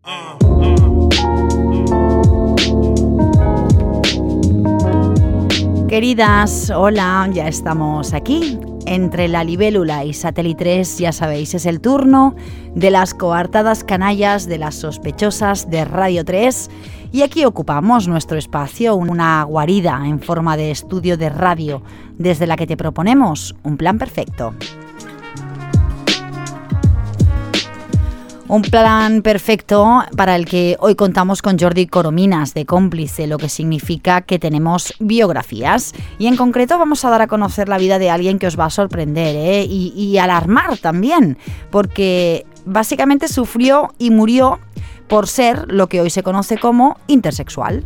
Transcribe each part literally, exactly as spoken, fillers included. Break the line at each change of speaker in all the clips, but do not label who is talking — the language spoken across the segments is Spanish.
Queridas, hola, ya estamos aquí. Entre La Libélula y Satélite tres, ya sabéis, es el turno de las coartadas canallas, de las sospechosas de Radio tres. Y aquí ocupamos nuestro espacio, una guarida en forma de estudio de radio, desde la que te proponemos un plan perfecto. Un plan perfecto para el que hoy contamos con Jordi Corominas, de Cómplice, lo que significa que tenemos biografías. Y en concreto vamos a dar a conocer la vida de alguien que os va a sorprender, ¿eh? y, y alarmar también, porque básicamente sufrió y murió por ser lo que hoy se conoce como intersexual.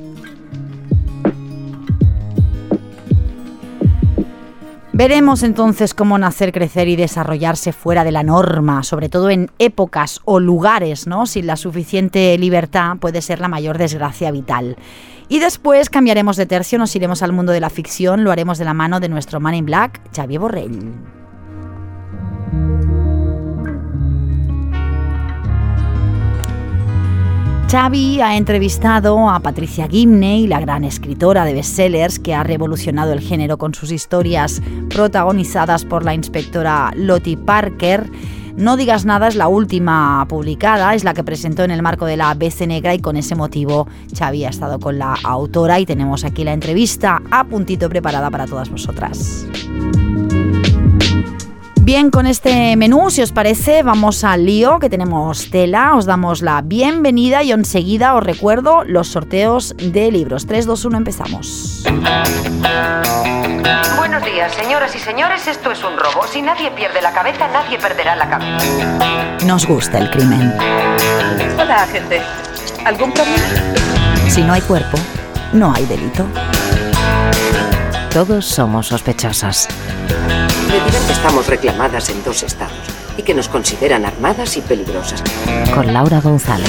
Veremos entonces cómo nacer, crecer y desarrollarse fuera de la norma, sobre todo en épocas o lugares, ¿no? Sin la suficiente libertad puede ser la mayor desgracia vital. Y después cambiaremos de tercio, nos iremos al mundo de la ficción, lo haremos de la mano de nuestro Man in Black, Xavier Borrell. Xavi ha entrevistado a Patricia Gibney, la gran escritora de bestsellers que ha revolucionado el género con sus historias protagonizadas por la inspectora Lottie Parker. No digas nada es la última publicada, es la que presentó en el marco de la B C Negra y con ese motivo Xavi ha estado con la autora y tenemos aquí la entrevista a puntito preparada para todas vosotras. Bien, con este menú, si os parece, vamos al lío, que tenemos tela, os damos la bienvenida y enseguida os recuerdo los sorteos de libros. tres, dos, uno, empezamos.
Buenos días, señoras y señores, esto es un robo. Si nadie pierde la cabeza, nadie perderá la cabeza.
Nos gusta el crimen.
Hola, agente. ¿Algún problema?
Si no hay cuerpo, no hay delito.
Todos somos sospechosas.
Me dirán que estamos reclamadas en dos estados y que nos consideran armadas y peligrosas.
Con Laura González.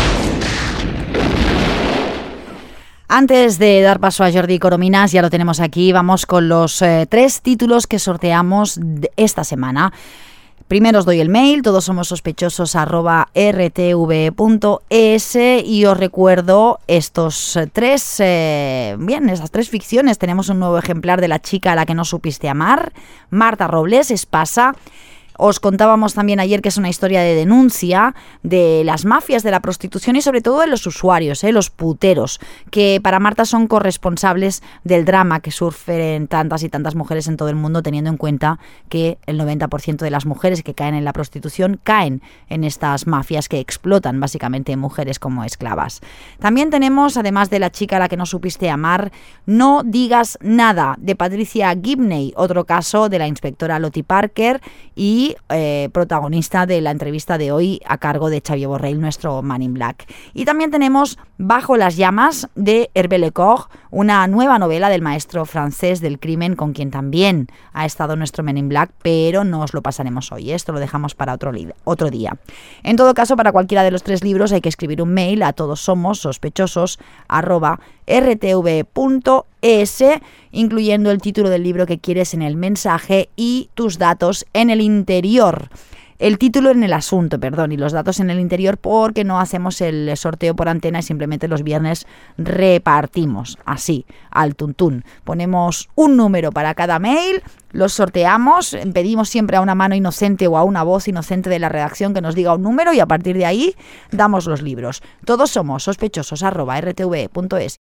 Antes de dar paso a Jordi Corominas, ya lo tenemos aquí, vamos con los eh, tres títulos que sorteamos esta semana. Primero os doy el mail, todos somos sospechosos arroba r t v punto e s y os recuerdo estos tres, eh, bien, esas tres ficciones. Tenemos un nuevo ejemplar de La chica a la que no supiste amar, Marta Robles, Espasa. Os contábamos también ayer que es una historia de denuncia de las mafias de la prostitución y sobre todo de los usuarios, ¿eh? los puteros, que para Marta son corresponsables del drama que sufren tantas y tantas mujeres en todo el mundo, teniendo en cuenta que el noventa por ciento de las mujeres que caen en la prostitución caen en estas mafias que explotan básicamente mujeres como esclavas. También tenemos, además de La chica a la que no supiste amar, No digas nada, de Patricia Gibney, otro caso de la inspectora Lottie Parker y Eh, protagonista de la entrevista de hoy a cargo de Xavier Borrell, nuestro Man in Black. Y también tenemos Bajo las llamas de Hervé Lecoq, una nueva novela del maestro francés del crimen con quien también ha estado nuestro Man in Black, pero no os lo pasaremos hoy, esto lo dejamos para otro, li- otro día. En todo caso, para cualquiera de los tres libros hay que escribir un mail a todos somos sospechosos arroba r t v punto e s, incluyendo el título del libro que quieres en el mensaje y tus datos en el interior. El título en el asunto, perdón, y los datos en el interior, porque no hacemos el sorteo por antena y simplemente los viernes repartimos, así, al tuntún. Ponemos un número para cada mail, los sorteamos, pedimos siempre a una mano inocente o a una voz inocente de la redacción que nos diga un número y a partir de ahí damos los libros. Todos somos sospechosos arroba r t v punto es.